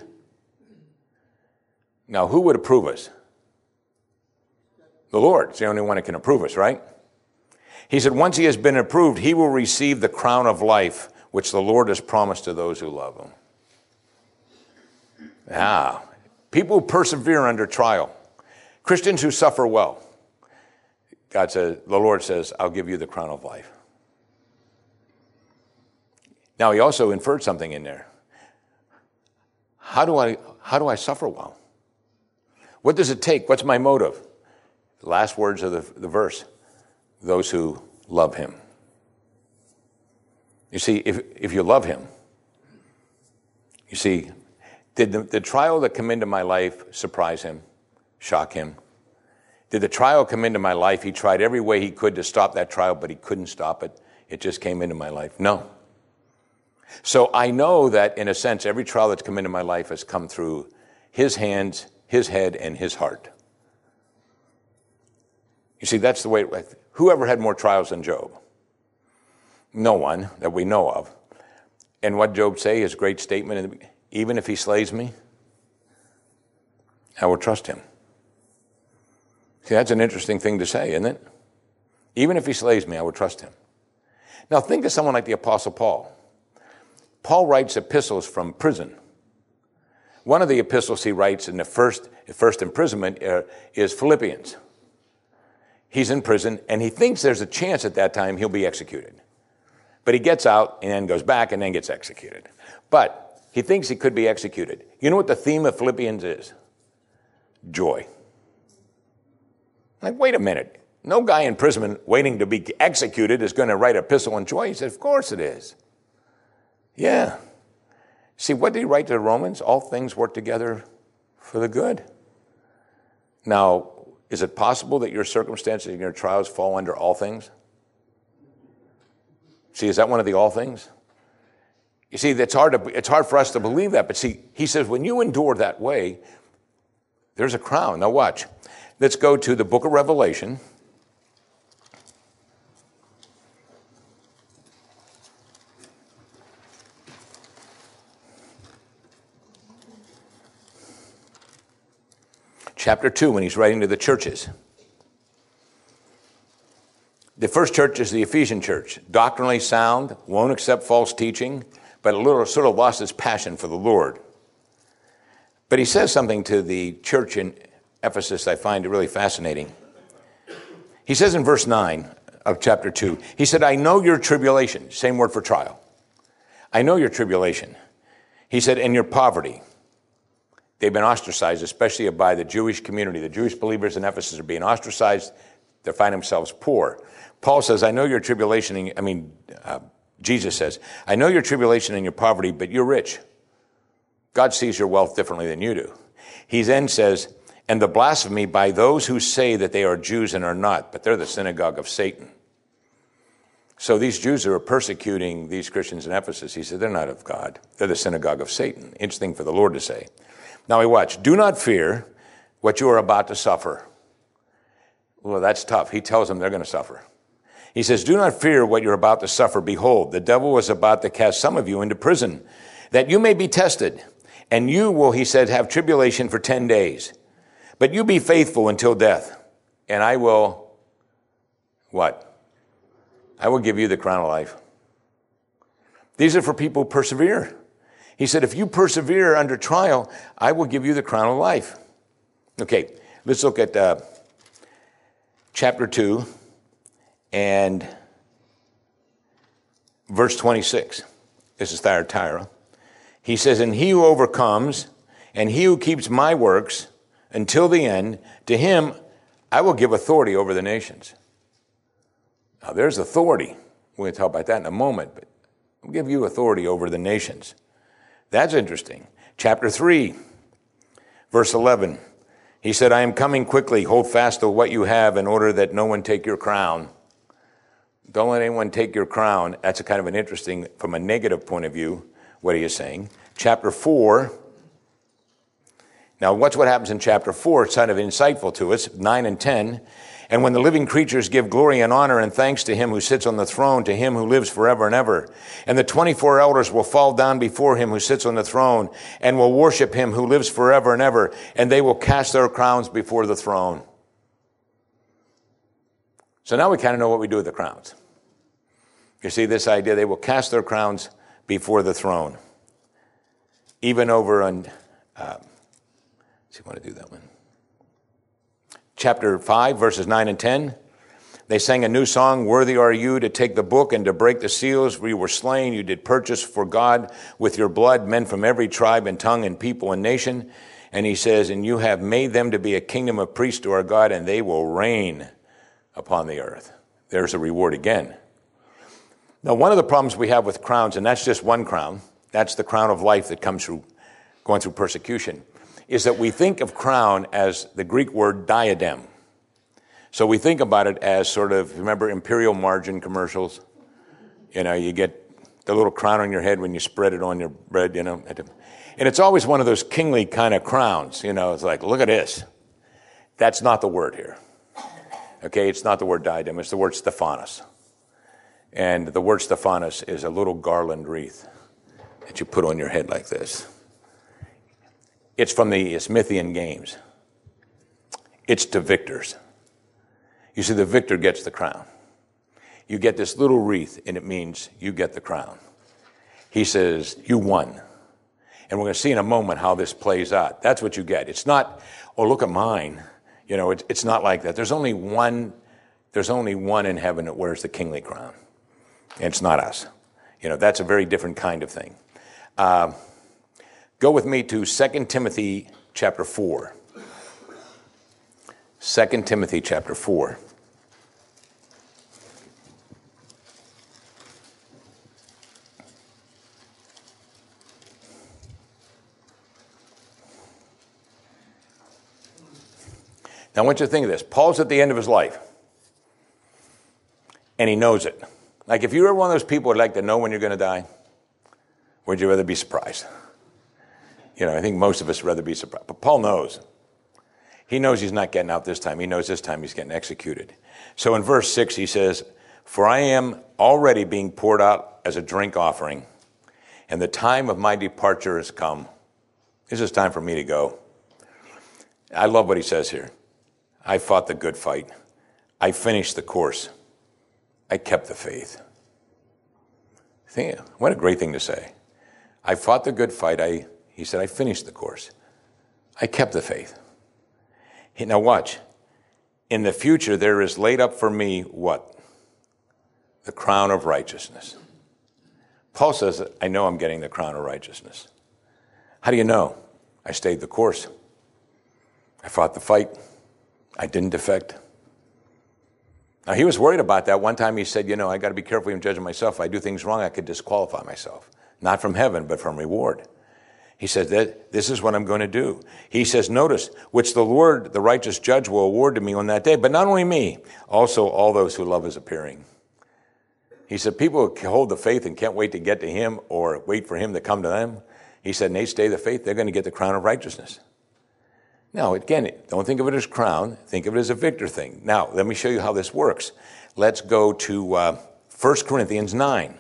Now, who would approve us? The Lord. It's the only one that can approve us, right? He said, once he has been approved, he will receive the crown of life, which the Lord has promised to those who love him. Now, people who persevere under trial, Christians who suffer well, the Lord says, I'll give you the crown of life. Now, he also inferred something in there. How do I suffer well? What does it take? What's my motive? The last words of the verse. Those who love him. You see, if you love him, you see, did the trial that come into my life surprise him, shock him? Did the trial come into my life? He tried every way he could to stop that trial, but he couldn't stop it. It just came into my life. No. So I know that, in a sense, every trial that's come into my life has come through his hands, his head, and his heart. You see, that's the way. Whoever had more trials than Job? No one that we know of. And what Job say, his great statement, even if he slays me, I will trust him. See, that's an interesting thing to say, isn't it? Even if he slays me, I will trust him. Now think of someone like the Apostle Paul. Paul writes epistles from prison. One of the epistles he writes in the first imprisonment is Philippians. He's in prison, and he thinks there's a chance at that time he'll be executed. But he gets out and then goes back and then gets executed. But he thinks he could be executed. You know what the theme of Philippians is? Joy. Like, wait a minute. No guy in prison waiting to be executed is going to write an epistle on joy. He said, of course it is. Yeah. See, what did he write to the Romans? All things work together for the good. Now, is it possible that your circumstances and your trials fall under all things? See, is that one of the all things? You see, it's hard for us to believe that. But see, he says, when you endure that way, there's a crown. Now watch. Let's go to the book of Revelation. Chapter 2, when he's writing to the churches. The first church is the Ephesian church. Doctrinally sound, won't accept false teaching, but a little sort of lost its passion for the Lord. But he says something to the church in Ephesus I find really fascinating. He says in verse 9 of chapter 2, he said, I know your tribulation, same word for trial. I know your tribulation. He said, and your poverty. They've been ostracized, especially by the Jewish community. The Jewish believers in Ephesus are being ostracized. They find themselves poor. Paul says, I know your tribulation. Jesus says, I know your tribulation and your poverty, but you're rich. God sees your wealth differently than you do. He then says, and the blasphemy by those who say that they are Jews and are not, but they're the synagogue of Satan. So these Jews who are persecuting these Christians in Ephesus, he said, they're not of God. They're the synagogue of Satan. Interesting for the Lord to say. Now we watch. Do not fear what you are about to suffer. Well, that's tough. He tells them they're going to suffer. He says, do not fear what you're about to suffer. Behold, the devil is about to cast some of you into prison, that you may be tested. And you will, he said, have tribulation for 10 days. But you be faithful until death. And I will, what? I will give you the crown of life. These are for people who persevere. He said, if you persevere under trial, I will give you the crown of life. Okay, let's look at chapter 2 and verse 26. This is Thyatira. He says, and he who overcomes and he who keeps my works until the end, to him I will give authority over the nations. Now there's authority. We're going to talk about that in a moment, but I'll give you authority over the nations. That's interesting. Chapter 3, verse 11. He said, I am coming quickly. Hold fast to what you have in order that no one take your crown. Don't let anyone take your crown. That's a kind of an interesting, from a negative point of view, what he is saying. Chapter 4. Now, watch what happens in chapter 4. It's kind of insightful to us, 9 and 10. And when the living creatures give glory and honor and thanks to him who sits on the throne, to him who lives forever and ever. And the 24 elders will fall down before him who sits on the throne and will worship him who lives forever and ever. And they will cast their crowns before the throne. So now we kind of know what we do with the crowns. You see this idea, they will cast their crowns before the throne. Even over on, see, I want to do that one. Chapter 5, verses 9 and 10. They sang a new song, worthy are you to take the book and to break the seals, for you were slain. You did purchase for God with your blood men from every tribe and tongue and people and nation. And he says, and you have made them to be a kingdom of priests to our God, and they will reign upon the earth. There's a reward again. Now, one of the problems we have with crowns, and that's just one crown, that's the crown of life that comes through going through persecution, is that we think of crown as the Greek word diadem. So we think about it as sort of, remember imperial margarine commercials? You know, you get the little crown on your head when you spread it on your bread, you know. And it's always one of those kingly kind of crowns, you know. It's like, look at this. That's not the word here. Okay, it's not the word diadem, it's the word Stephanos. And the word Stephanos is a little garland wreath that you put on your head like this. It's from the Isthmian Games. It's to victors. You see, the victor gets the crown. You get this little wreath, and it means you get the crown. He says, you won. And we're going to see in a moment how this plays out. That's what you get. It's not, oh, look at mine. You know, it's not like that. There's only one in heaven that wears the kingly crown. And it's not us. You know, that's a very different kind of thing. Go with me to 2 Timothy chapter 4. 2 Timothy chapter 4. Now, I want you to think of this. Paul's at the end of his life, and he knows it. Like, if you're one of those people who'd like to know when you're going to die, would you rather be surprised? You know, I think most of us would rather be surprised. But Paul knows. He knows he's not getting out this time. He knows this time he's getting executed. So in verse 6, he says, for I am already being poured out as a drink offering, and the time of my departure has come. This is time for me to go. I love what he says here. I fought the good fight. I finished the course. I kept the faith. What a great thing to say. I fought the good fight. He said, I finished the course. I kept the faith. Now watch. In the future, there is laid up for me what? The crown of righteousness, Paul says, I know I'm getting the crown of righteousness. How do you know? I stayed the course. I fought the fight. I didn't defect. Now, he was worried about that. One time he said, I got to be careful even judging myself. If I do things wrong, I could disqualify myself. Not from heaven, but from reward. He says that this is what I'm going to do. He says, notice, which the Lord, the righteous judge, will award to me on that day. But not only me, also all those who love his appearing. He said, people who hold the faith and can't wait to get to him or wait for him to come to them. He said, and they stay the faith, they're going to get the crown of righteousness. Now, again, don't think of it as crown. Think of it as a victor thing. Now, let me show you how this works. Let's go to 1 Corinthians 9.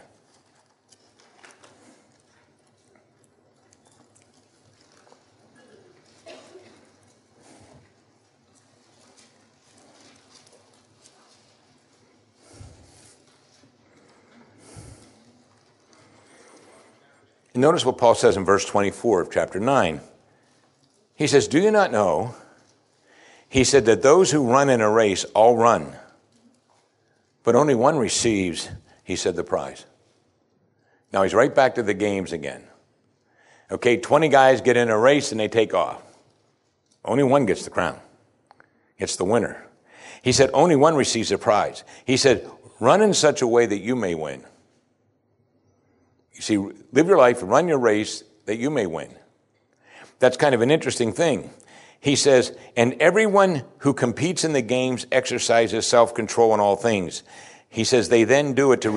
And notice what Paul says in verse 24 of chapter 9. He says, do you not know, he said, that those who run in a race all run, but only one receives, he said, the prize. Now he's right back to the games again. Okay, 20 guys get in a race and they take off. Only one gets the crown. It's the winner. He said, only one receives a prize. He said, run in such a way that you may win. You see, live your life, run your race that you may win. That's kind of an interesting thing. He says, and everyone who competes in the games exercises self-control in all things. He says, they then do it to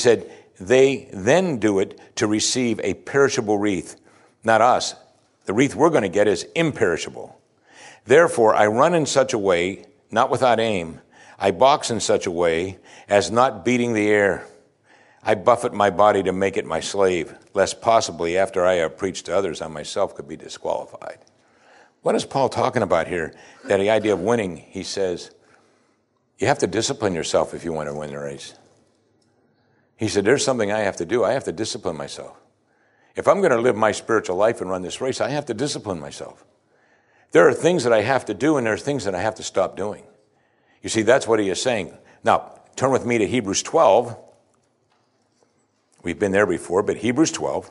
receive a perishable wreath. Not us. The wreath we're going to get is imperishable. Therefore, I run in such a way, not without aim. I box in such a way as not beating the air. I buffet my body to make it my slave, lest possibly after I have preached to others, I myself could be disqualified. What is Paul talking about here? That the idea of winning, he says, you have to discipline yourself if you want to win the race. He said, there's something I have to do. I have to discipline myself. If I'm going to live my spiritual life and run this race, I have to discipline myself. There are things that I have to do, and there are things that I have to stop doing. You see, that's what he is saying. Now, turn with me to Hebrews 12. We've been there before, but Hebrews 12.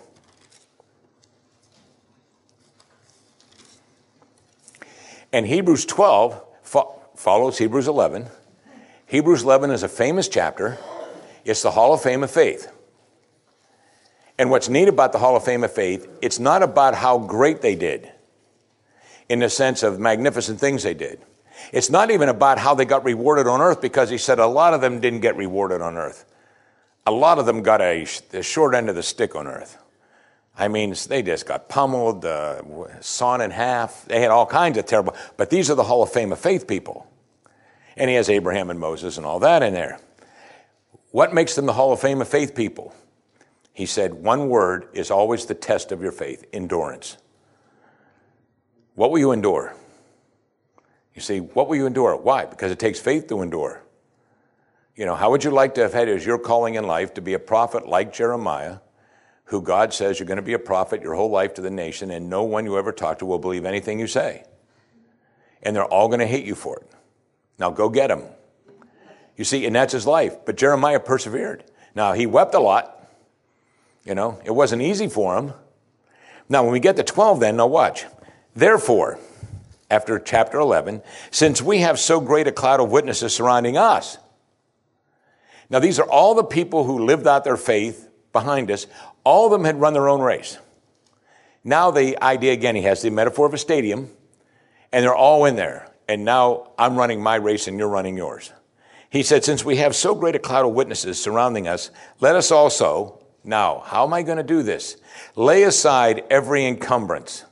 And Hebrews 12 follows Hebrews 11. Hebrews 11 is a famous chapter. It's the Hall of Fame of Faith. And what's neat about the Hall of Fame of Faith, it's not about how great they did, in the sense of magnificent things they did. It's not even about how they got rewarded on earth, because he said a lot of them didn't get rewarded on earth. A lot of them got the short end of the stick on earth. I mean, they just got pummeled, sawn in half. They had all kinds of terrible, but these are the Hall of Fame of Faith people. And he has Abraham and Moses and all that in there. What makes them the Hall of Fame of Faith people? He said, one word is always the test of your faith, endurance. What will you endure? You see, what will you endure? Why? Because it takes faith to endure. How would you like to have had as your calling in life to be a prophet like Jeremiah, who God says you're going to be a prophet your whole life to the nation, and no one you ever talk to will believe anything you say. And they're all going to hate you for it. Now go get them. You see, and that's his life. But Jeremiah persevered. Now, he wept a lot. It wasn't easy for him. Now, when we get to 12 then, now watch. Therefore, after chapter 11, since we have so great a cloud of witnesses surrounding us. Now, these are all the people who lived out their faith behind us. All of them had run their own race. Now the idea, again, he has the metaphor of a stadium, and they're all in there. And now I'm running my race and you're running yours. He said, since we have so great a cloud of witnesses surrounding us, let us also, now, how am I going to do this? Lay aside every encumbrance.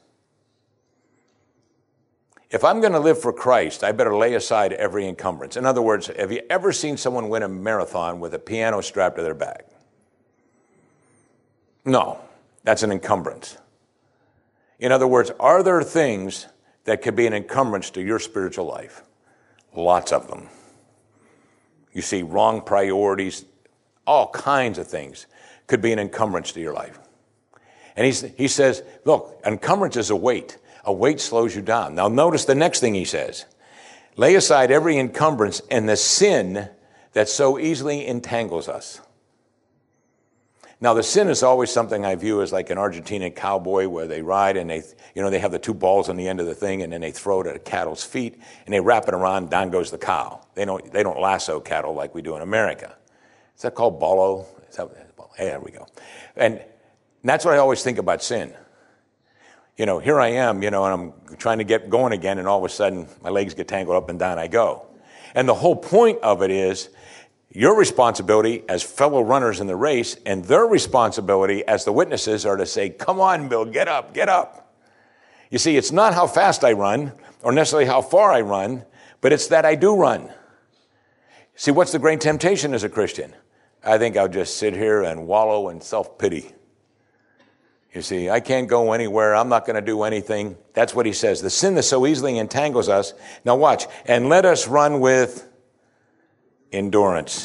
If I'm going to live for Christ, I better lay aside every encumbrance. In other words, have you ever seen someone win a marathon with a piano strapped to their back? No, that's an encumbrance. In other words, are there things that could be an encumbrance to your spiritual life? Lots of them. You see, wrong priorities, all kinds of things could be an encumbrance to your life. And he says, look, encumbrance is a weight. A weight slows you down. Now notice the next thing he says. Lay aside every encumbrance and the sin that so easily entangles us. Now, the sin is always something I view as like an Argentinian cowboy where they ride and they have the two balls on the end of the thing and then they throw it at a cattle's feet and they wrap it around, down goes the cow. They don't lasso cattle like we do in America. Is that called bolo? Hey, there we go. And that's what I always think about sin. Here I am, and I'm trying to get going again, and all of a sudden my legs get tangled up and down I go. And the whole point of it is your responsibility as fellow runners in the race and their responsibility as the witnesses are to say, come on, Bill, get up, get up. You see, it's not how fast I run or necessarily how far I run, but it's that I do run. See, what's the great temptation as a Christian? I think I'll just sit here and wallow in self-pity. You see, I can't go anywhere. I'm not going to do anything. That's what he says. The sin that so easily entangles us. Now watch. And let us run with endurance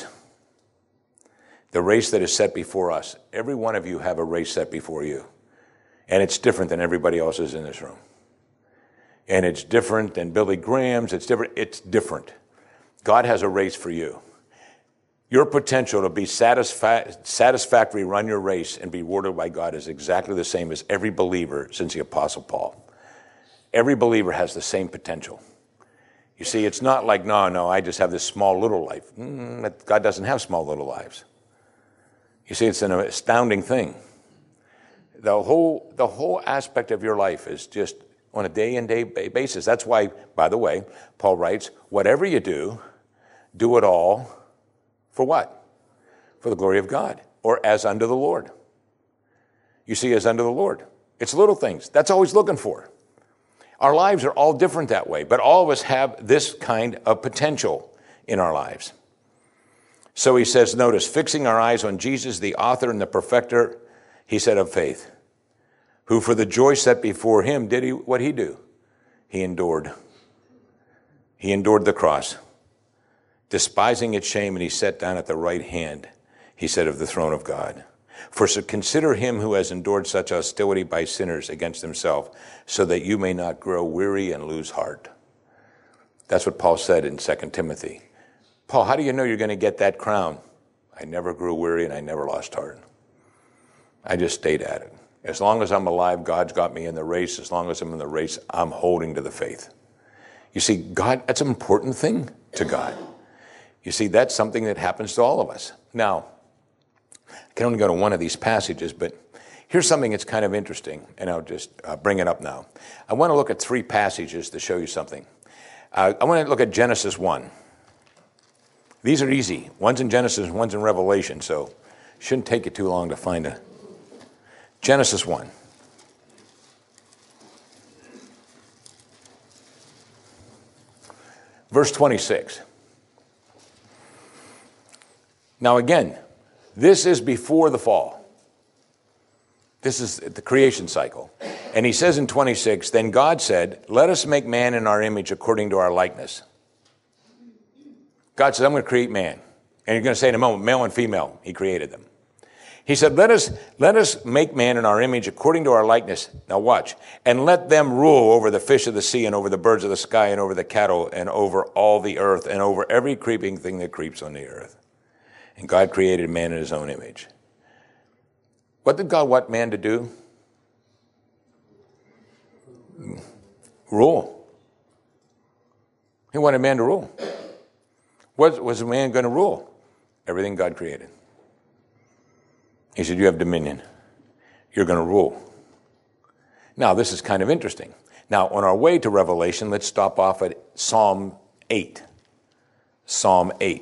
the race that is set before us. Every one of you have a race set before you. And it's different than everybody else's in this room. And it's different than Billy Graham's. It's different. It's different. God has a race for you. Your potential to be satisfactory, run your race, and be rewarded by God is exactly the same as every believer since the Apostle Paul. Every believer has the same potential. You see, it's not like, no, I just have this small little life. God doesn't have small little lives. You see, it's an astounding thing. The whole aspect of your life is just on a day-in-day basis. That's why, by the way, Paul writes, whatever you do, do it all for what? For the glory of God, or as unto the Lord. You see, as unto the Lord. It's little things. That's all he's looking for. Our lives are all different that way, but all of us have this kind of potential in our lives. So he says, notice, fixing our eyes on Jesus, the author and the perfecter, he said, of faith, who for the joy set before him, what he do? He endured. He endured the cross, despising its shame, and he sat down at the right hand, he said, of the throne of God. For so consider him who has endured such hostility by sinners against himself, so that you may not grow weary and lose heart. That's what Paul said in 2 Timothy. Paul, how do you know you're going to get that crown? I never grew weary and I never lost heart. I just stayed at it. As long as I'm alive, God's got me in the race. As long as I'm in the race, I'm holding to the faith. You see, God, that's an important thing to God. You see, that's something that happens to all of us. Now, I can only go to one of these passages, but here's something that's kind of interesting, and I'll just bring it up now. I want to look at three passages to show you something. I want to look at Genesis 1. These are easy. One's in Genesis, one's in Revelation, so it shouldn't take you too long to find a Genesis 1. Verse 26. Now again, this is before the fall. This is the creation cycle. And he says in 26, then God said, let us make man in our image according to our likeness. God says, I'm going to create man. And you're going to say in a moment, male and female, he created them. He said, let us make man in our image according to our likeness. Now watch. And let them rule over the fish of the sea and over the birds of the sky and over the cattle and over all the earth and over every creeping thing that creeps on the earth. And God created man in his own image. What did God want man to do? Rule. He wanted man to rule. What was man going to rule? Everything God created. He said, you have dominion. You're going to rule. Now, this is kind of interesting. Now, on our way to Revelation, let's stop off at Psalm 8. Psalm 8.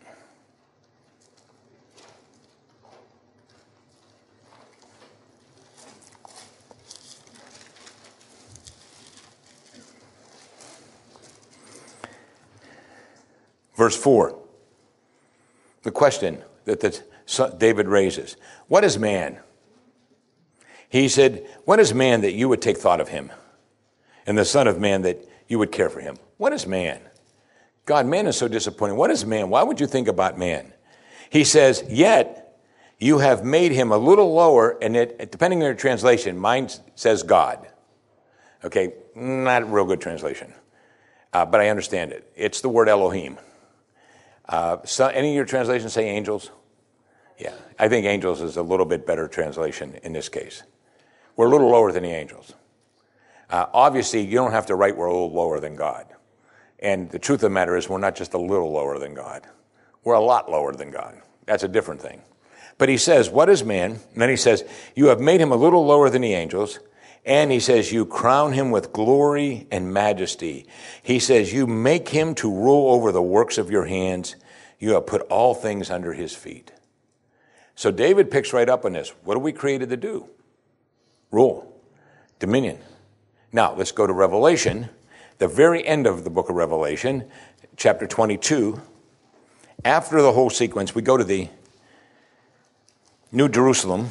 Verse 4, the question that David raises, what is man? He said, what is man that you would take thought of him? And the son of man that you would care for him? What is man? God, man is so disappointing. What is man? Why would you think about man? He says, yet you have made him a little lower, and it, depending on your translation, mine says God. Okay, not a real good translation, but I understand it. It's the word Elohim. So any of your translations say angels? Yeah, I think angels is a little bit better translation in this case. We're a little lower than the angels. Obviously, you don't have to write we're a little lower than God. And the truth of the matter is we're not just a little lower than God. We're a lot lower than God. That's a different thing. But he says, what is man? And then he says, you have made him a little lower than the angels. And he says, you crown him with glory and majesty. He says, you make him to rule over the works of your hands. You have put all things under his feet. So David picks right up on this. What are we created to do? Rule. Dominion. Now, let's go to Revelation, the very end of the book of Revelation, chapter 22. After the whole sequence, we go to the New Jerusalem.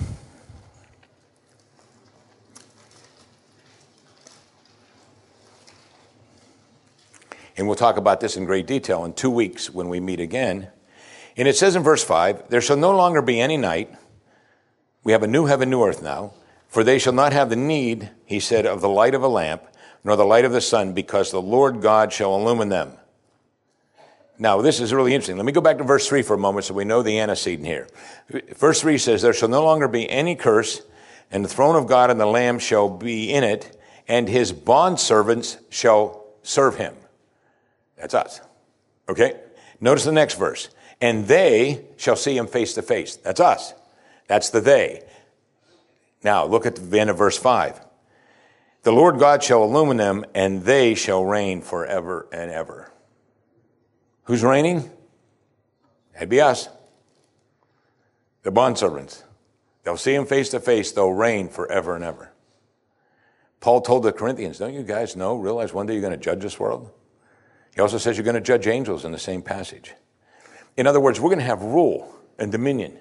And we'll talk about this in great detail in 2 weeks when we meet again. And it says in verse 5, there shall no longer be any night. We have a new heaven, new earth now. For they shall not have the need, he said, of the light of a lamp, nor the light of the sun, because the Lord God shall illumine them. Now, this is really interesting. Let me go back to verse 3 for a moment so we know the antecedent here. Verse 3 says, there shall no longer be any curse, and the throne of God and the Lamb shall be in it, and his bondservants shall serve him. That's us. Okay? Notice the next verse. And they shall see him face to face. That's us. That's the they. Now, look at the end of verse 5. The Lord God shall illumine them, and they shall reign forever and ever. Who's reigning? That'd be us. The bondservants. They'll see him face to face. They'll reign forever and ever. Paul told the Corinthians, don't you guys realize one day you're going to judge this world? He also says you're going to judge angels in the same passage. In other words, we're going to have rule and dominion.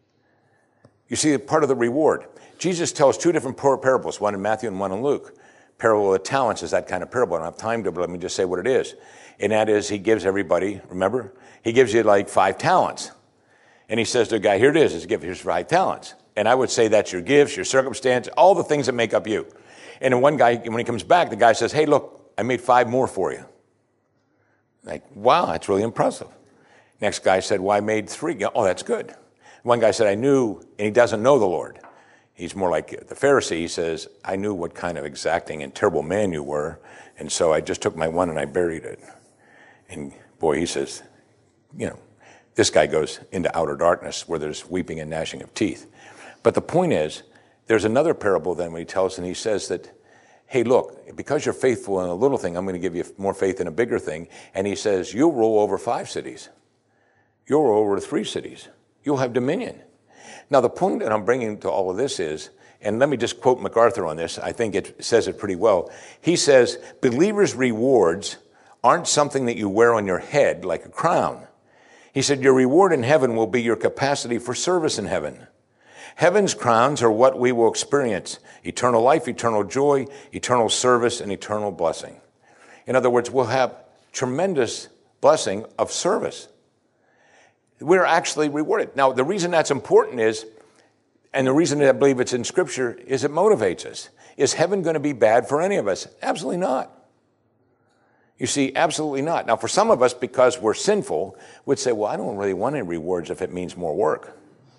You see, part of the reward. Jesus tells 2 different parables, one in Matthew and one in Luke. Parable of the talents is that kind of parable. I don't have time to, but let me just say what it is. And that is, he gives everybody, remember? He gives you like 5 talents. And he says to the guy, here it is, his gift, here's 5 talents. And I would say that's your gifts, your circumstance, all the things that make up you. And then one guy, when he comes back, the guy says, hey, look, I made 5 more for you. Like, wow, that's really impressive. Next guy said, well, I made 3. Oh, that's good. One guy said, I knew, and he doesn't know the Lord. He's more like the Pharisee. He says, I knew what kind of exacting and terrible man you were, and so I just took my one and I buried it. And boy, he says, this guy goes into outer darkness where there's weeping and gnashing of teeth. But the point is, there's another parable then when he tells, and he says that, hey, look, because you're faithful in a little thing, I'm going to give you more faith in a bigger thing. And he says, you'll rule over 5 cities. You'll rule over 3 cities. You'll have dominion. Now, the point that I'm bringing to all of this is, and let me just quote MacArthur on this. I think it says it pretty well. He says, believers' rewards aren't something that you wear on your head like a crown. He said, your reward in heaven will be your capacity for service in heaven. Heaven's crowns are what we will experience: eternal life, eternal joy, eternal service, and eternal blessing. In other words, we'll have tremendous blessing of service. We're actually rewarded. Now, the reason that's important is, and the reason that I believe it's in Scripture, is it motivates us. Is heaven going to be bad for any of us? Absolutely not. You see, absolutely not. Now, for some of us, because we're sinful, we'd say, well, I don't really want any rewards if it means more work.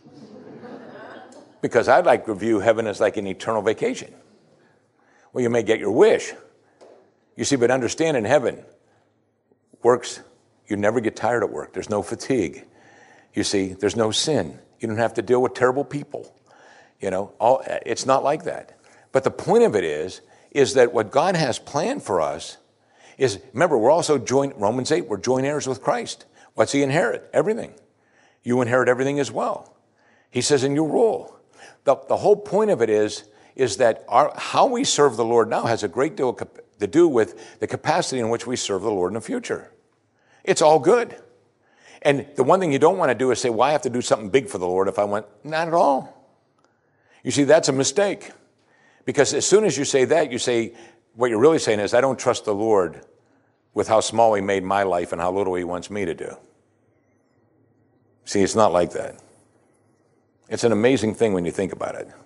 Because I'd like to view heaven as like an eternal vacation. Well, you may get your wish. You see, but understand in heaven, works, you never get tired at work. There's no fatigue. You see, there's no sin. You don't have to deal with terrible people. It's not like that. But the point of it is that what God has planned for us is, remember, we're also Romans 8, we're joint heirs with Christ. What's he inherit? Everything. You inherit everything as well. He says, in your rule. The whole point of it is that how we serve the Lord now has a great deal to do with the capacity in which we serve the Lord in the future. It's all good. And the one thing you don't want to do is say, well, I have to do something big for the Lord if I want. Not at all. You see, that's a mistake. Because as soon as you say that, you say, what you're really saying is, I don't trust the Lord with how small he made my life and how little he wants me to do. See, it's not like that. It's an amazing thing when you think about it.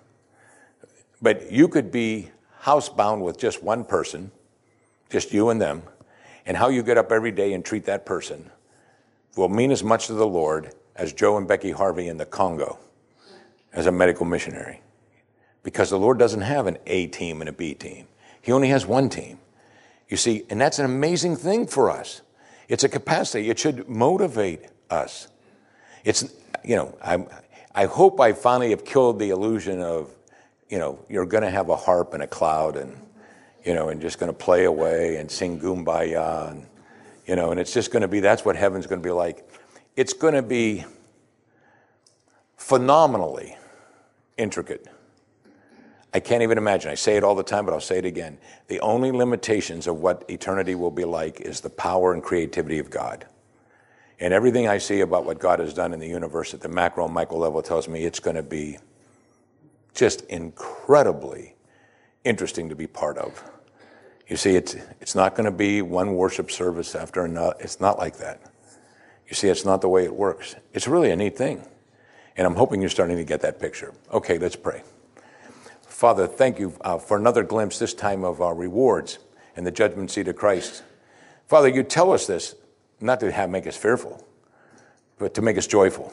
But you could be housebound with just one person, just you and them, and how you get up every day and treat that person will mean as much to the Lord as Joe and Becky Harvey in the Congo as a medical missionary. Because the Lord doesn't have an A team and a B team. He only has one team. You see, and that's an amazing thing for us. It's a capacity. It should motivate us. It's, I hope I finally have killed the illusion of, you're going to have a harp and a cloud and, and just going to play away and sing Kumbaya and, and it's just going to be, that's what heaven's going to be like. It's going to be phenomenally intricate. I can't even imagine. I say it all the time, but I'll say it again. The only limitations of what eternity will be like is the power and creativity of God. And everything I see about what God has done in the universe at the macro and micro level tells me it's going to be just incredibly interesting to be part of. You see, it's not going to be one worship service after another. It's not like that. You see, it's not the way it works. It's really a neat thing. And I'm hoping you're starting to get that picture. Okay, let's pray. Father, thank you for another glimpse, this time of our rewards and the judgment seat of Christ. Father, you tell us this, not to make us fearful, but to make us joyful.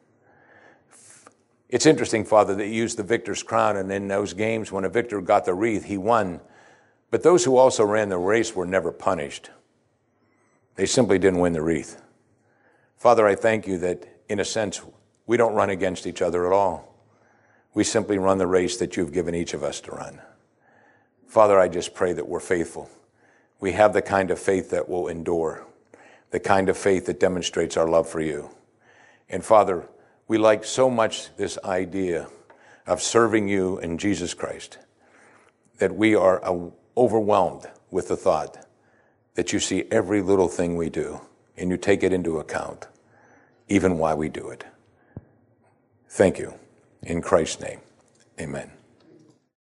It's interesting, Father, that you used the victor's crown, and in those games, when a victor got the wreath, he won. But those who also ran the race were never punished. They simply didn't win the wreath. Father, I thank you that, in a sense, we don't run against each other at all. We simply run the race that you've given each of us to run. Father, I just pray that we're faithful. We have the kind of faith that will endure, the kind of faith that demonstrates our love for you. And Father, we like so much this idea of serving you in Jesus Christ that we are overwhelmed with the thought that you see every little thing we do and you take it into account, even why we do it. Thank you. In Christ's name, amen.